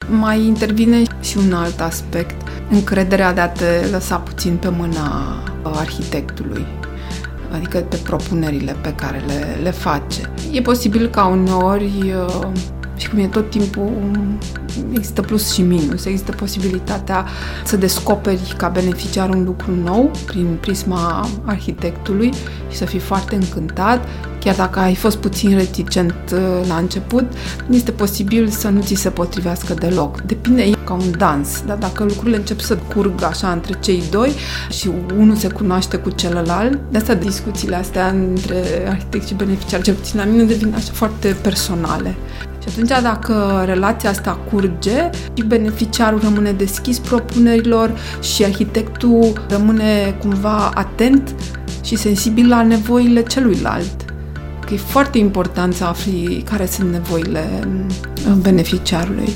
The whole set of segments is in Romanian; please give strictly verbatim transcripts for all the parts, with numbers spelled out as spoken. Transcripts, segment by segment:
Mai intervine și un alt aspect, încrederea de a te lăsa puțin pe mâna arhitectului, adică de propunerile pe care le, le face. E posibil ca uneori, și cum e tot timpul, există plus și minus, există posibilitatea să descoperi ca beneficiar un lucru nou prin prisma arhitectului și să fii foarte încântat, chiar dacă ai fost puțin reticent la început, este posibil să nu ți se potrivească deloc. Depinde, e ca un dans, da? Dacă lucrurile încep să curgă așa între cei doi și unul se cunoaște cu celălalt, de asta discuțiile astea între arhitect și beneficiar, cel puțin la mine, devin așa foarte personale. Și atunci, dacă relația asta curge și beneficiarul rămâne deschis propunerilor și arhitectul rămâne cumva atent și sensibil la nevoile celuilalt, că e foarte important să afli care sunt nevoile beneficiarului.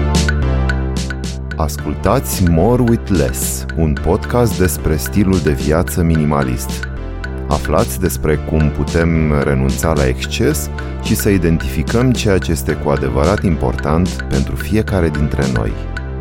Ascultați More with Less, un podcast despre stilul de viață minimalist. Aflați despre cum putem renunța la exces și să identificăm ceea ce este cu adevărat important pentru fiecare dintre noi.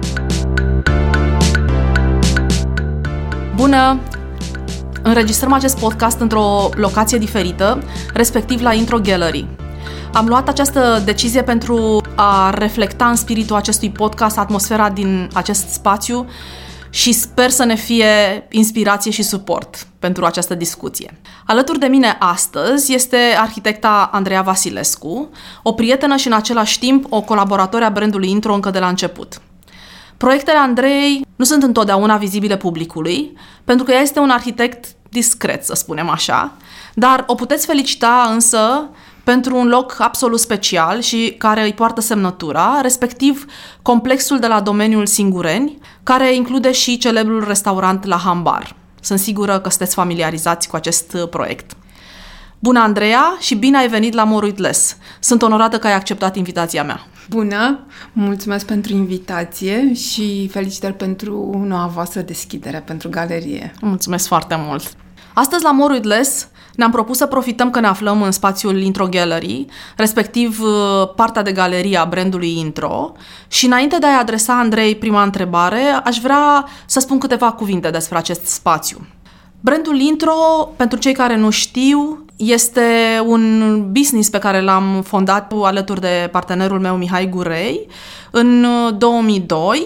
Bună! Înregistrăm acest podcast într-o locație diferită, respectiv la Intro Gallery. Am luat această decizie pentru a reflecta în spiritul acestui podcast atmosfera din acest spațiu și sper să ne fie inspirație și suport pentru această discuție. Alături de mine astăzi este arhitecta Andreea Vasilescu, o prietenă și în același timp o colaboratoare a brandului Intro încă de la început. Proiectele Andreei nu sunt întotdeauna vizibile publicului, pentru că ea este un arhitect discret, să spunem așa, dar o puteți felicita însă pentru un loc absolut special și care îi poartă semnătura, respectiv complexul de la domeniul Singureni, care include și celebrul restaurant La Hambar. Sunt sigură că sunteți familiarizați cu acest proiect. Bună, Andreea, și bine ai venit la More with Less. Sunt onorată că ai acceptat invitația mea. Bună! Mulțumesc pentru invitație și felicitări pentru noua voastră deschidere, pentru galerie. Mulțumesc foarte mult! Astăzi la More with Less ne-am propus să profităm că ne aflăm în spațiul Intro Gallery, respectiv partea de galerie a brandului Intro, și înainte de a-i adresa Andrei prima întrebare, aș vrea să spun câteva cuvinte despre acest spațiu. Brandul Intro, pentru cei care nu știu, este un business pe care l-am fondat alături de partenerul meu Mihai Gurei în două mii doi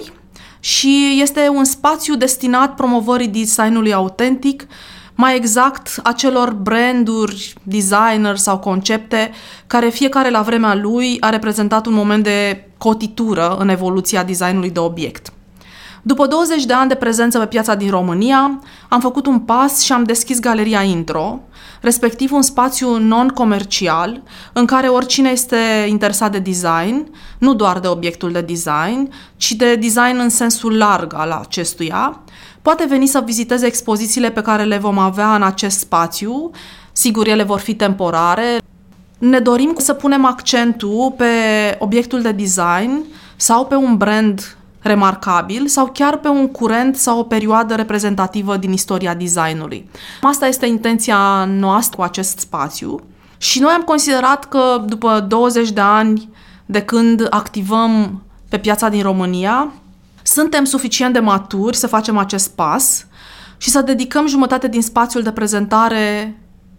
și este un spațiu destinat promovării designului autentic, mai exact acelor branduri, designer sau concepte care fiecare la vremea lui a reprezentat un moment de cotitură în evoluția designului de obiect. După douăzeci de ani de prezență pe piața din România, am făcut un pas și am deschis Galeria Intro, respectiv un spațiu non-comercial în care oricine este interesat de design, nu doar de obiectul de design, ci de design în sensul larg al acestuia, poate veni să viziteze expozițiile pe care le vom avea în acest spațiu. Sigur, ele vor fi temporare. Ne dorim să punem accentul pe obiectul de design sau pe un brand remarcabil sau chiar pe un curent sau o perioadă reprezentativă din istoria designului. Asta este intenția noastră cu acest spațiu și noi am considerat că după douăzeci de ani de când activăm pe piața din România, suntem suficient de maturi să facem acest pas și să dedicăm jumătate din spațiul de prezentare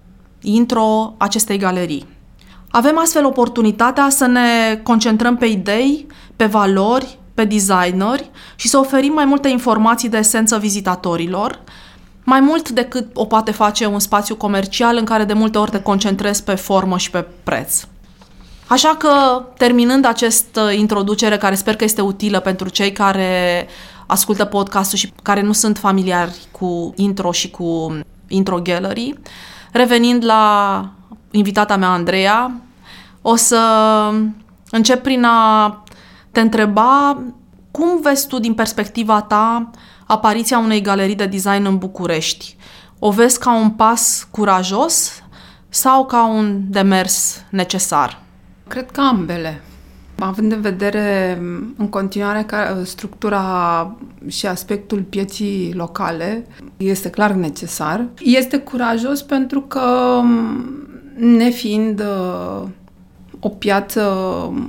Intro acestei galerii. Avem astfel oportunitatea să ne concentrăm pe idei, pe valori, pe designeri și să oferim mai multe informații de esență vizitatorilor, mai mult decât o poate face un spațiu comercial în care de multe ori te concentrezi pe formă și pe preț. Așa că, terminând această introducere, care sper că este utilă pentru cei care ascultă podcastul și care nu sunt familiari cu Intro și cu Intro Gallery, revenind la invitata mea, Andreea, o să încep prin a te întreba cum vezi tu din perspectiva ta apariția unei galerii de design în București. O vezi ca un pas curajos sau ca un demers necesar? Cred că ambele. Având în vedere în continuare că structura și aspectul pieții locale este clar necesar. Este curajos pentru că, nefiind o piață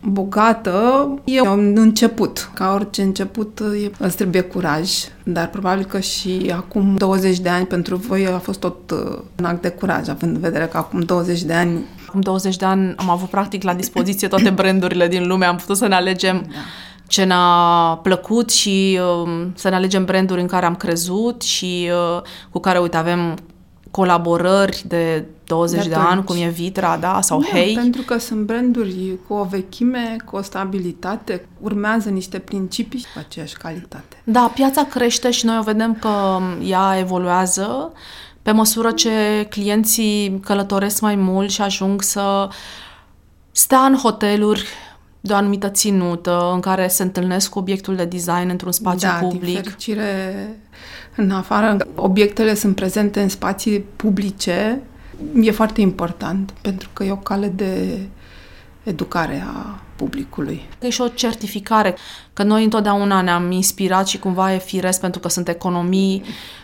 bogată, e un început. Ca orice început, îți trebuie curaj. Dar probabil că și acum douăzeci de ani pentru voi a fost tot un act de curaj, având în vedere că acum douăzeci de ani... Acum douăzeci de ani am avut practic la dispoziție toate brandurile din lume, am putut să ne alegem da. ce ne-a plăcut și uh, să ne alegem branduri în care am crezut și uh, cu care, uite, avem colaborări de douăzeci de, de ani, cum e Vitra, da, sau da, Hey. Pentru că sunt branduri cu o vechime, cu o stabilitate, urmează niște principii și cu aceeași calitate. Da, piața crește și noi o vedem că ea evoluează pe măsură ce clienții călătoresc mai mult și ajung să stea în hoteluri de o anumită ținută, în care se întâlnesc cu obiectul de design într-un spațiu da, public. Da, din fericire, în afară, obiectele sunt prezente în spații publice, e foarte important, pentru că e o cale de educare a publicului. E și o certificare, că noi întotdeauna ne-am inspirat și cumva e firesc pentru că sunt economii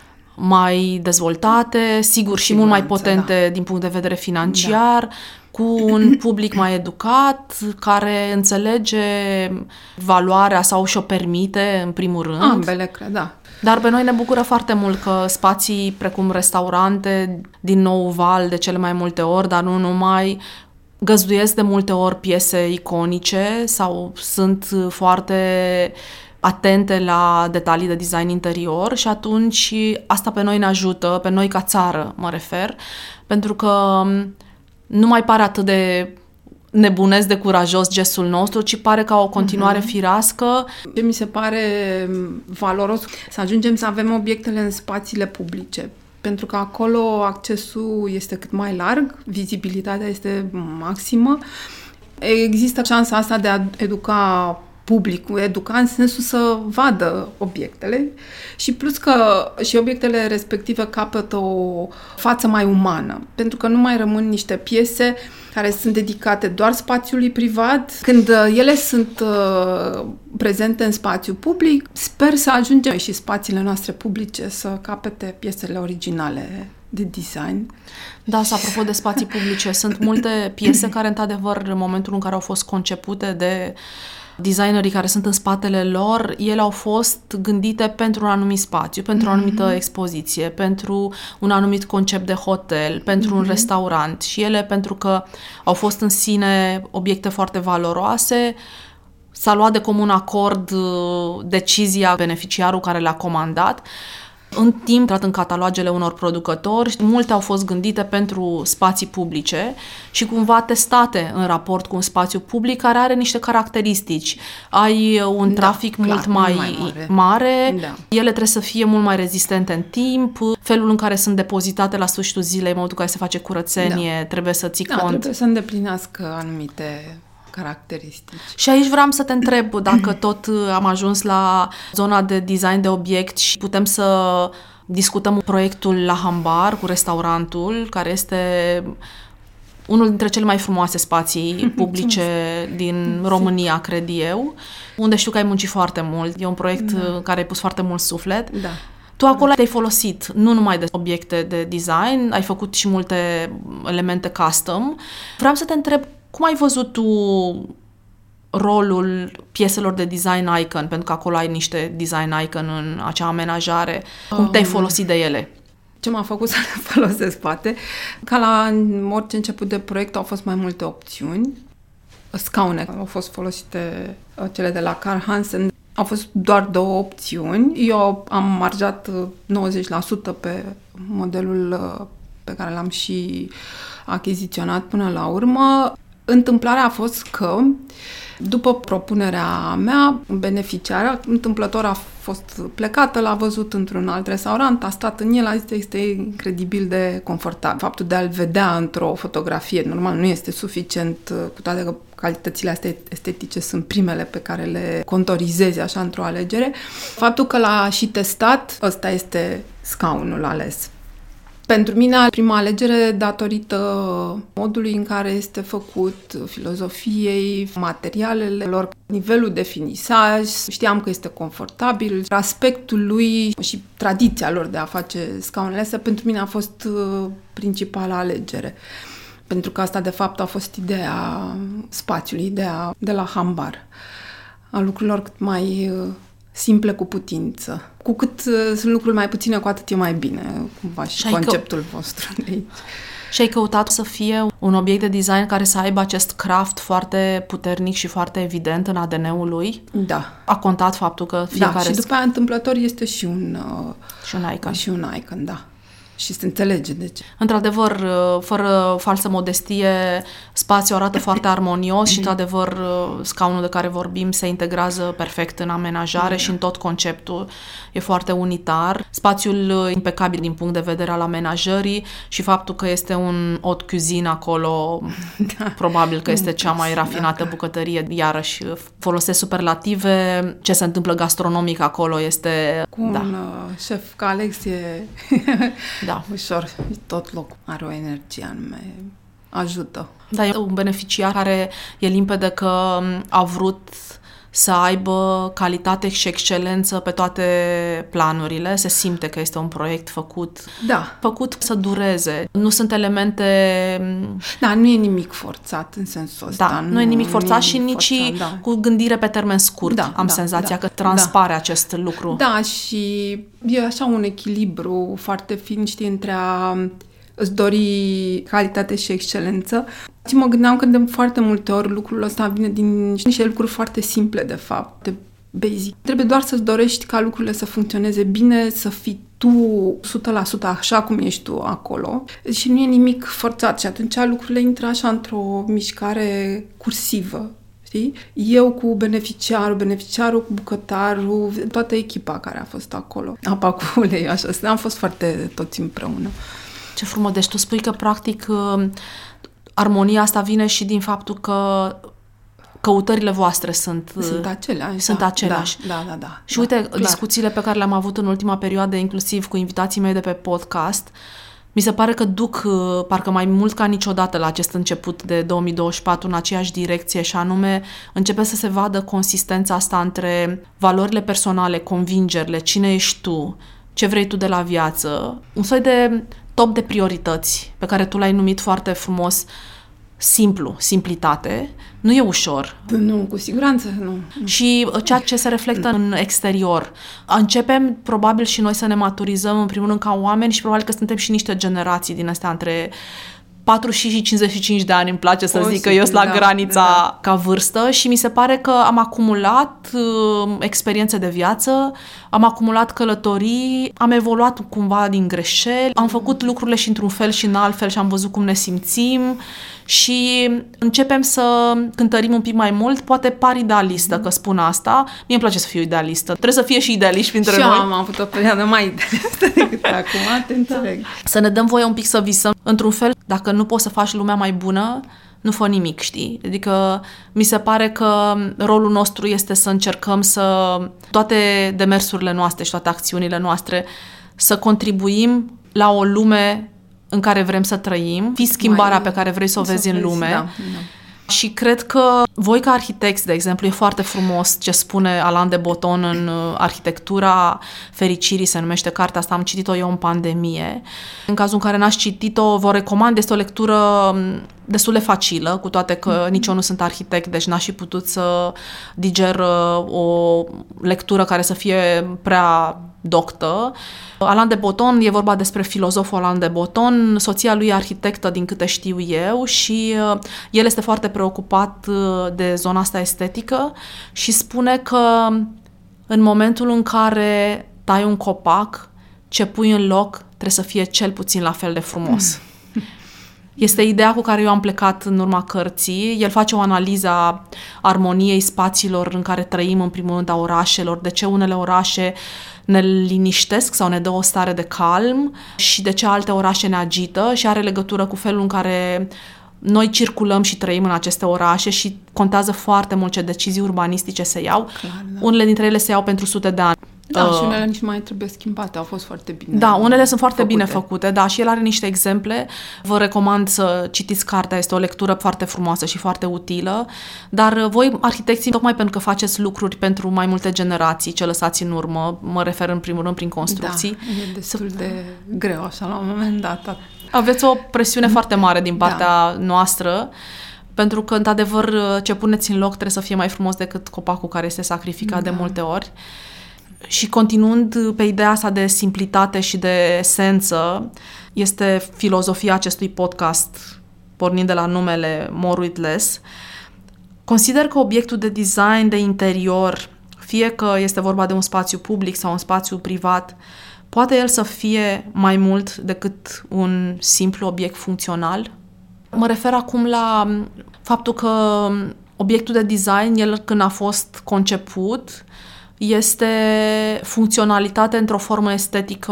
mai dezvoltate, sigur și Siguranță, mult mai potente da. din punct de vedere financiar, da. cu un public mai educat, care înțelege valoarea sau și-o permite, în primul rând. Ambele, cred, da. Dar pe noi ne bucură foarte mult că spații precum restaurante, din nou val de cele mai multe ori, dar nu numai, găzduiesc de multe ori piese iconice sau sunt foarte atente la detalii de design interior și atunci asta pe noi ne ajută, pe noi ca țară mă refer, pentru că nu mai pare atât de nebunesc de curajos gestul nostru, ci pare ca o continuare uh-huh. firească. Ce mi se pare valoros să ajungem să avem obiectele în spațiile publice, pentru că acolo accesul este cât mai larg, vizibilitatea este maximă, există șansa asta de a educa publicul, educa în sensul să vadă obiectele și plus că și obiectele respective capătă o față mai umană, pentru că nu mai rămân niște piese care sunt dedicate doar spațiului privat. Când ele sunt uh, prezente în spațiu public, sper să ajungem și spațiile noastre publice să capete piesele originale de design. Da, să apropo de spații publice, sunt multe piese care, într-adevăr, în momentul în care au fost concepute de designerii care sunt în spatele lor, ele au fost gândite pentru un anumit spațiu, pentru o anumită mm-hmm. expoziție, pentru un anumit concept de hotel, pentru mm-hmm. un restaurant și ele, pentru că au fost în sine obiecte foarte valoroase, s-a luat de comun acord decizia beneficiarul care le-a comandat. În timp, intrat în catalogele unor producători, multe au fost gândite pentru spații publice și cumva testate în raport cu un spațiu public care are niște caracteristici. Ai un da, trafic clar, mult mai, mai mare, mare da. Ele trebuie să fie mult mai rezistente în timp, felul în care sunt depozitate la sfârșitul zilei, în momentul în care se face curățenie, da. trebuie să ții da, cont. Trebuie să îndeplinească anumite caracteristici. Și aici vreau să te întreb, dacă tot am ajuns la zona de design de obiect și putem să discutăm proiectul La Hambar cu restaurantul, care este unul dintre cele mai frumoase spații publice din România, cred eu, unde știu că ai muncit foarte mult. E un proiect da. care ai pus foarte mult suflet. Da. Tu acolo te-ai folosit nu numai de obiecte de design, ai făcut și multe elemente custom. Vreau să te întreb, cum ai văzut tu rolul pieselor de design icon? Pentru că acolo ai niște design icon în acea amenajare. Cum te-ai folosit de ele? Ce m-a făcut să le folosesc, poate? Ca la orice început de proiect au fost mai multe opțiuni. Scaune au fost folosite, cele de la Carl Hansen. Au fost doar două opțiuni. Eu am marjat nouăzeci la sută pe modelul pe care l-am și achiziționat până la urmă. Întâmplarea a fost că, după propunerea mea, beneficiarea, întâmplător a fost plecată, l-a văzut într-un alt restaurant, a stat în el, a zis că este incredibil de confortabil. Faptul de a-l vedea într-o fotografie, normal, nu este suficient, cu toate că calitățile astea estetice sunt primele pe care le contorizezi așa într-o alegere. Faptul că l-a și testat, ăsta este scaunul ales. Pentru mine, prima alegere datorită modului în care este făcut, filozofiei, materialele lor, nivelul de finisaj, știam că este confortabil, aspectul lui și tradiția lor de a face scaunele astea, pentru mine a fost principala alegere. Pentru că asta, de fapt, a fost ideea spațiului, ideea de la Hambar, a lucrurilor cât mai simple cu putință. Cu cât sunt lucruri mai puține, cu atât e mai bine, cumva, și, și conceptul că... vostru de aici. Și ai căutat să fie un obiect de design care să aibă acest craft foarte puternic și foarte evident în A D N-ul lui? Da. A contat faptul că fiecare... Da, și după aia întâmplător este și un... Și un icon. Și un icon, da. Și se înțelege de ce. Într-adevăr, fără falsă modestie, spațiul arată foarte armonios și, într-adevăr, scaunul de care vorbim se integrează perfect în amenajare da. Și în tot conceptul. E foarte unitar. Spațiul impecabil din punct de vedere al amenajării și faptul că este un haute cuisine acolo, da. Probabil că este cea mai rafinată dacă... bucătărie. Iarăși, folosesc superlative. Ce se întâmplă gastronomic acolo este... Cu da. un șef ca Alex e... Da. Ușor, tot locul are o energie anume, ajută. Da, e un beneficiar care e limpede că a vrut să aibă calitate și excelență pe toate planurile. Se simte că este un proiect făcut, da. Făcut să dureze. Nu sunt elemente... Da, nu e nimic forțat în sensul ăsta. Da, nu, nu e nimic forțat și nimic nici forțat, da. cu gândire pe termen scurt. Da, Am da, senzația da, că transpare da. Acest lucru. Da, și e așa un echilibru foarte fin, știi, între a îți dori calitate și excelență. Și mă gândeam că de foarte multe ori lucrul ăsta vine din niște lucruri foarte simple, de fapt, de basic. Trebuie doar să-ți dorești ca lucrurile să funcționeze bine, să fii tu o sută la sută așa cum ești tu acolo și nu e nimic forțat și atunci lucrurile intră așa într-o mișcare cursivă. Știi? Eu cu beneficiarul, beneficiarul cu bucătarul, toată echipa care a fost acolo. Apa cu ulei, așa. Am fost foarte toți împreună. Ce frumos! Deci tu spui că, practic, armonia asta vine și din faptul că căutările voastre sunt... Sunt aceleași. Sunt da, aceleași. Da, da, da. Și da, uite, clar. Discuțiile pe care le-am avut în ultima perioadă, inclusiv cu invitații mei de pe podcast, mi se pare că duc parcă mai mult ca niciodată la acest început de două mii douăzeci și patru în aceeași direcție și anume începe să se vadă consistența asta între valorile personale, convingerile, cine ești tu, ce vrei tu de la viață, un soi de top de priorități pe care tu l-ai numit foarte frumos simplu, simplitate. Nu e ușor. Nu, cu siguranță nu. Și ceea ce se reflectă în exterior. Începem probabil și noi să ne maturizăm în primul rând ca oameni și probabil că suntem și niște generații din astea între patruzeci și cincizeci și cinci de ani, îmi place să Posibil, zic că eu sunt la da, granița da. Ca vârstă și mi se pare că am acumulat uh, experiențe de viață, am acumulat călătorii, am evoluat cumva din greșeli, am făcut lucrurile și într-un fel și în alt fel și am văzut cum ne simțim și începem să cântărim un pic mai mult, poate par idealistă că spun asta, mie îmi place să fiu idealistă, trebuie să fie și idealiști printre și noi. Și am avut o perioadă mai idealistă decât acum, te înțeleg. Da. Să ne dăm voie un pic să visăm, într-un fel, dacă nu poți să faci lumea mai bună, nu fă nimic, știi? Adică mi se pare că rolul nostru este să încercăm să toate demersurile noastre și toate acțiunile noastre să contribuim la o lume în care vrem să trăim, fii schimbarea mai, pe care vrei să o vezi în lume. Da, da. Și cred că voi ca arhitecți, de exemplu, e foarte frumos ce spune Alain de Botton în Arhitectura fericirii, se numește cartea asta, am citit-o eu în pandemie. În cazul în care n-ați citit-o, vă recomand, este o lectură destul de facilă, cu toate că mm-hmm. nici eu nu sunt arhitect, deci n-aș fi putut să diger o lectură care să fie prea doctă. Alain de Botton, e vorba despre filozoful Alain de Botton, soția lui e arhitectă din câte știu eu și el este foarte preocupat de zona asta estetică și spune că în momentul în care tai un copac, ce pui în loc trebuie să fie cel puțin la fel de frumos. Este ideea cu care eu am plecat în urma cărții. El face o analiză a armoniei spațiilor în care trăim, în primul rând a orașelor, de ce unele orașe ne liniștesc sau ne dă o stare de calm și de ce alte orașe ne agită și are legătură cu felul în care noi circulăm și trăim în aceste orașe și contează foarte mult ce decizii urbanistice se iau. Clar, da. Unele dintre ele se iau pentru sute de ani. Da, uh, și unele nici mai trebuie schimbate, au fost foarte bine. Da, unele sunt foarte făcute. bine făcute, da, și el are niște exemple. Vă recomand să citiți cartea, este o lectură foarte frumoasă și foarte utilă, dar voi, arhitecții, tocmai pentru că faceți lucruri pentru mai multe generații ce lăsați în urmă, mă refer în primul rând prin construcții. Da, e destul să... de greu așa la un moment dat. Aveți o presiune foarte mare din partea da. noastră, pentru că, într-adevăr, ce puneți în loc trebuie să fie mai frumos decât copacul care este sacrificat da. de multe ori. Și continuând pe ideea asta de simplitate și de esență, este filozofia acestui podcast, pornind de la numele More with Less. Consider că obiectul de design de interior, fie că este vorba de un spațiu public sau un spațiu privat, poate el să fie mai mult decât un simplu obiect funcțional. Mă refer acum la faptul că obiectul de design, el când a fost conceput, este funcționalitate într-o formă estetică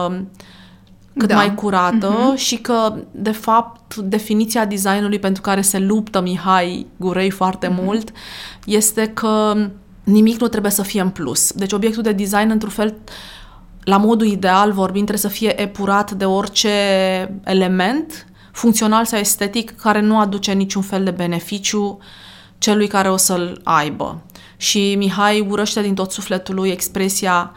cât da. mai curată uh-huh. și că, de fapt, definiția designului pentru care se luptă Mihai Gurei foarte uh-huh. mult este că nimic nu trebuie să fie în plus. Deci obiectul de design, într-un fel, la modul ideal vorbind, trebuie să fie epurat de orice element funcțional sau estetic care nu aduce niciun fel de beneficiu celui care o să-l aibă. Și Mihai urăște din tot sufletul lui expresia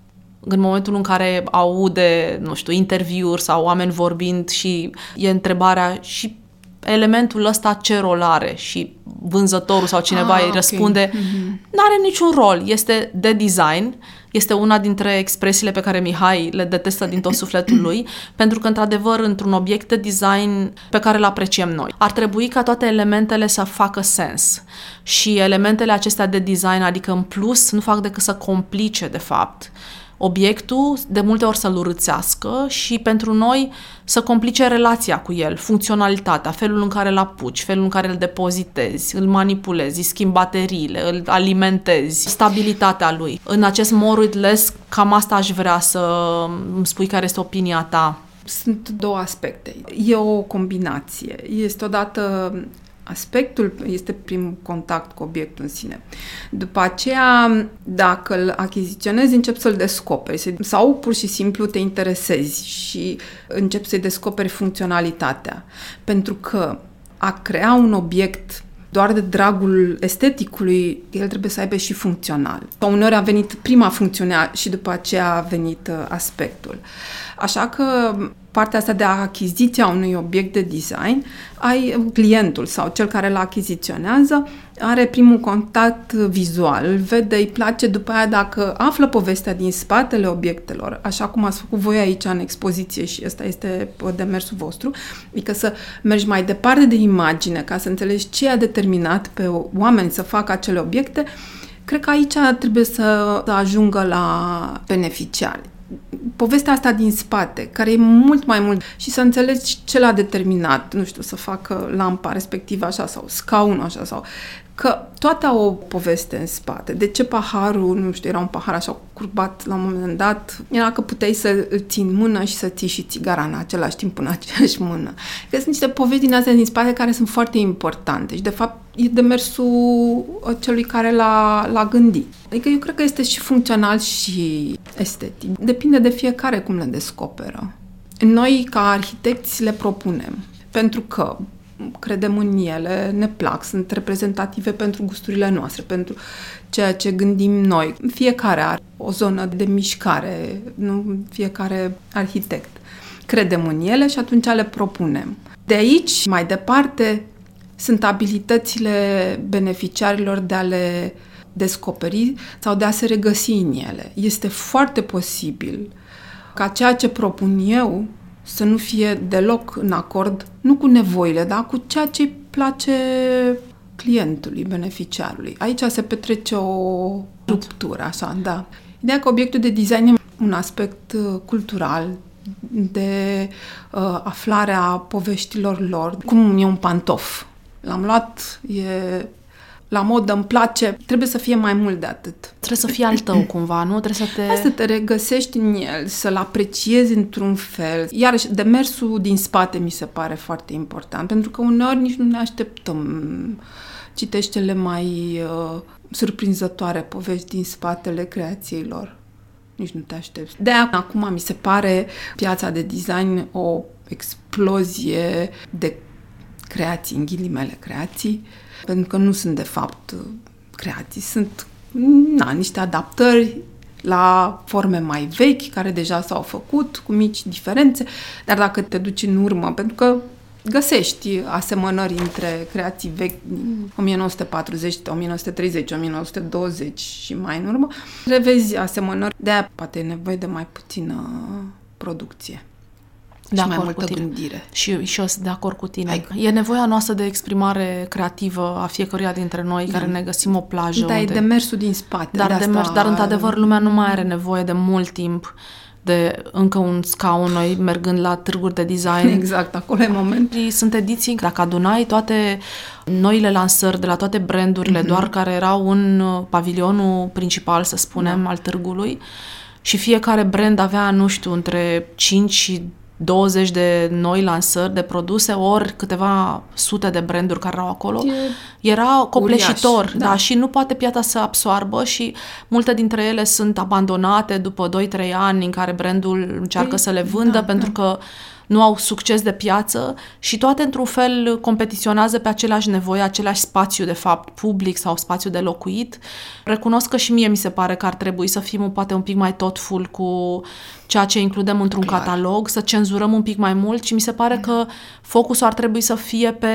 în momentul în care aude, nu știu, interviuri sau oameni vorbind și e întrebarea și elementul ăsta ce rol are și vânzătorul sau cineva ah, îi răspunde okay. mm-hmm. n-are niciun rol, este de design, este una dintre expresiile pe care Mihai le detestă din tot sufletul lui, pentru că, într-adevăr, într-un obiect de design pe care îl apreciem noi, ar trebui ca toate elementele să facă sens. Și elementele acestea de design, adică în plus, nu fac decât să complice, de fapt, obiectul, de multe ori să-l urâțească și pentru noi să complice relația cu el, funcționalitatea, felul în care îl apuci, felul în care îl depozitezi, îl manipulezi, îi schimbi bateriile, îl alimentezi, stabilitatea lui. În acest More with Less, cam asta aș vrea să îmi spui care este opinia ta. Sunt două aspecte. E o combinație. Este odată aspectul, este primul contact cu obiectul în sine. După aceea, dacă îl achiziționezi, începi să-l descoperi sau pur și simplu te interesezi și începi să-i descoperi funcționalitatea. Pentru că a crea un obiect doar de dragul esteticului, el trebuie să aibă și funcțional. Sau uneori a venit prima funcțiune și după aceea a venit aspectul. Așa că partea asta de achiziția unui obiect de design, ai clientul sau cel care îl achiziționează, are primul contact vizual, îl vede, îi place, după aia dacă află povestea din spatele obiectelor, așa cum ați făcut voi aici în expoziție și ăsta este demersul vostru, adică să mergi mai departe de imagine ca să înțelegi ce a determinat pe oameni să facă acele obiecte, cred că aici trebuie să ajungă la beneficiari. Povestea asta din spate, care e mult mai mult și să înțelegi ce l-a determinat, nu știu, să facă lampa respectivă așa sau scaunul așa sau că toată o poveste în spate. De ce paharul, nu știu, era un pahar așa curbat la un moment dat, era că puteai să îl ții în mână și să ții și țigara în același timp în aceeași mână. Că sunt niște povești din astea din spate care sunt foarte importante și de fapt e demersul celui care l-a, l-a gândit. Adică eu cred că este și funcțional și estetic. Depinde de fiecare cum le descoperă. Noi, ca arhitecți, le propunem. Pentru că credem în ele, ne plac, sunt reprezentative pentru gusturile noastre, pentru ceea ce gândim noi. Fiecare are o zonă de mișcare, nu fiecare arhitect. Credem în ele și atunci le propunem. De aici, mai departe, sunt abilitățile beneficiarilor de a le descoperi sau de a se regăsi în ele. Este foarte posibil ca ceea ce propun eu să nu fie deloc în acord, nu cu nevoile, dar cu ceea ce îi place clientului, beneficiarului. Aici se petrece o ruptură, așa, da. Ideea că obiectul de design e un aspect cultural, de uh, aflarea poveștilor lor. Cum e un pantof. L-am luat, e la modă, îmi place, trebuie să fie mai mult de atât. Trebuie să fie al tău cumva, nu? Trebuie să te... Hai să te regăsești în el, să-l apreciezi într-un fel. Iarăși, demersul din spate mi se pare foarte important, pentru că uneori nici nu ne așteptăm. Citești cele mai uh, surprinzătoare povești din spatele creațiilor. nici nu te aștepți. De-aia acum mi se pare piața de design o explozie de creații, în ghilimele creații, pentru că nu sunt de fapt creații, sunt na, niște adaptări la forme mai vechi, care deja s-au făcut, cu mici diferențe, dar dacă te duci în urmă, pentru că găsești asemănări între creații vechi nouăsprezece patruzeci, nouăsprezece treizeci, nouăsprezece douăzeci și mai în urmă, revezi asemănări, de-aia poate e nevoie de mai puțină producție. De și mai multă gândire. Și, și eu sunt de acord cu tine. Hai. E nevoia noastră de exprimare creativă a fiecăruia dintre noi, da. care ne găsim o plajă. Da, unde... e demersul din spate. Dar, de asta... demers, dar într-adevăr, lumea nu mai are nevoie de mult timp de încă un scaun, noi mergând la târguri de design. Exact, acolo e momentul. Sunt ediții, dacă adunai toate noile lansări de la toate brandurile, mm-hmm. doar care erau în pavilionul principal, să spunem, da. al târgului, și fiecare brand avea, nu știu, între cinci și douăzeci de noi lansări de produse, ori câteva sute de branduri care erau acolo. E era copleșitor, uriaș, da. da, și nu poate piața să absoarbă și multe dintre ele sunt abandonate după doi trei ani în care brandul încearcă e, să le vândă da, pentru da. că nu au succes de piață și toate într-un fel competiționează pe aceleași nevoi, același spațiu de fapt public sau spațiu de locuit. Recunosc că și mie mi se pare că ar trebui să fim poate un pic mai thoughtful cu ceea ce includem într-un Clar. catalog, să cenzurăm un pic mai mult și mi se pare că focusul ar trebui să fie pe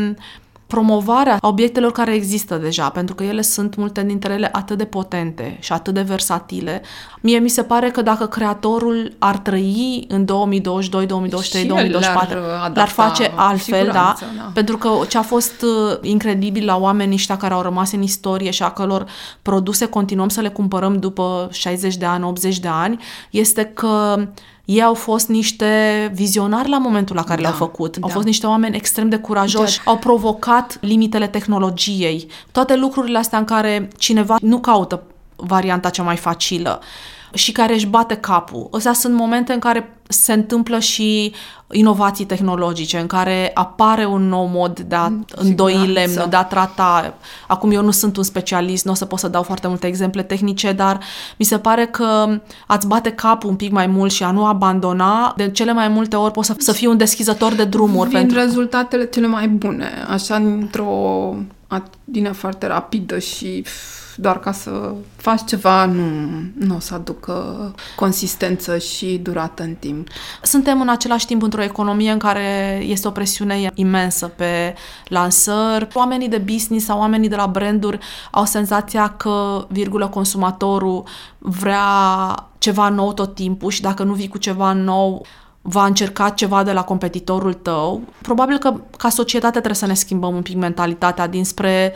promovarea obiectelor care există deja, pentru că ele sunt, multe dintre ele, atât de potente și atât de versatile. Mie mi se pare că dacă creatorul ar trăi în două mii douăzeci și doi, două mii douăzeci și trei, două mii douăzeci și patru, l-ar face altfel, da? da? Pentru că ce a fost incredibil la oamenii ăștia care au rămas în istorie și a căror produse continuăm să le cumpărăm după șaizeci de ani, optzeci de ani, este că ei au fost niște vizionari la momentul la care da, le-au făcut. Au da. fost niște oameni extrem de curajoși. Da. Au provocat limitele tehnologiei. Toate lucrurile astea în care cineva nu caută varianta cea mai facilă și care își bate capul. Astea sunt momente în care se întâmplă și inovații tehnologice, în care apare un nou mod de a îndoi lemnul, de a trata. Acum eu nu sunt un specialist, nu o să pot să dau foarte multe exemple tehnice, dar mi se pare că ați bate capul un pic mai mult și a nu abandona, de cele mai multe ori poți să, să fii un deschizător de drumuri. Vin pentru rezultatele cele mai bune, așa într-o atitudine foarte rapidă și doar ca să faci ceva nu, nu o să aducă consistență și durată în timp. Suntem în același timp într-o economie în care este o presiune imensă pe lansări. Oamenii de business sau oamenii de la branduri au senzația că, virgulă, consumatorul vrea ceva nou tot timpul și dacă nu vii cu ceva nou, va încerca ceva de la competitorul tău. Probabil că ca societate trebuie să ne schimbăm un pic mentalitatea dinspre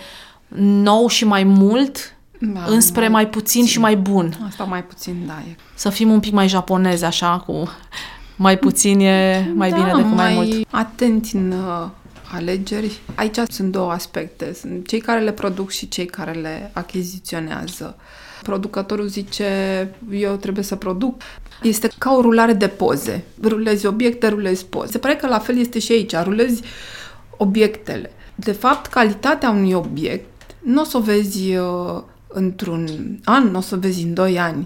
nou și mai mult, da, înspre mai, mai puțin, puțin și mai bun. Asta mai puțin, da. E. Să fim un pic mai japonezi, așa, cu mai puțin e mai da, bine decât mai, mai mult. Atenți în uh, alegeri. Aici sunt două aspecte. Sunt cei care le produc și cei care le achiziționează. Producătorul zice, eu trebuie să produc. Este ca o rulare de poze. Rulezi obiecte, rulezi poze. Se pare că la fel este și aici. Rulezi obiectele. De fapt, calitatea unui obiect nu o să o vezi uh, într-un an, nu o să o vezi în doi ani.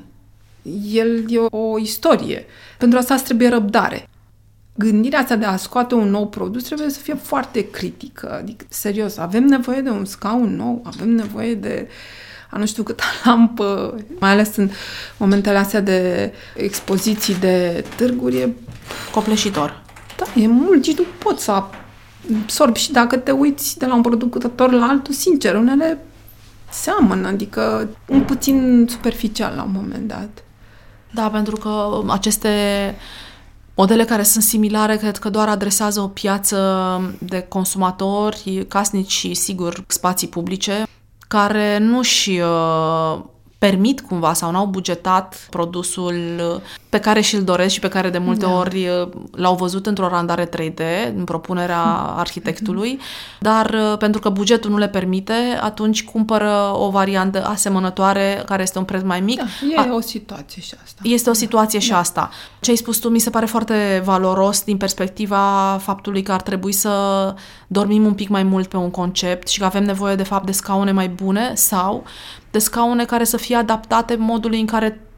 El e o istorie. Pentru asta îți trebuie răbdare. Gândirea asta de a scoate un nou produs trebuie să fie foarte critică. Adică, serios, avem nevoie de un scaun nou, avem nevoie de a nu știu câtă lampă, mai ales în momentele astea de expoziții de târguri, e copleșitor. Da, e mult și nu poți să absorbi și dacă te uiți de la un producător la altul, sincer, unele seamănă, adică un puțin superficial la un moment dat. Da, pentru că aceste modele care sunt similare, cred că doar adresează o piață de consumatori, casnici și, sigur, spații publice, care nu-și uh, permit cumva sau n-au bugetat produsul pe care și-l doresc și pe care de multe da. ori l-au văzut într-o randare trei D, în propunerea arhitectului, dar pentru că bugetul nu le permite, atunci cumpără o variantă asemănătoare care este un preț mai mic. Da, e A- o situație și asta. Este o situație da. și da. asta. Ce ai spus tu mi se pare foarte valoros din perspectiva faptului că ar trebui să dormim un pic mai mult pe un concept și că avem nevoie de fapt de scaune mai bune sau de scaune care să fie adaptate modului în care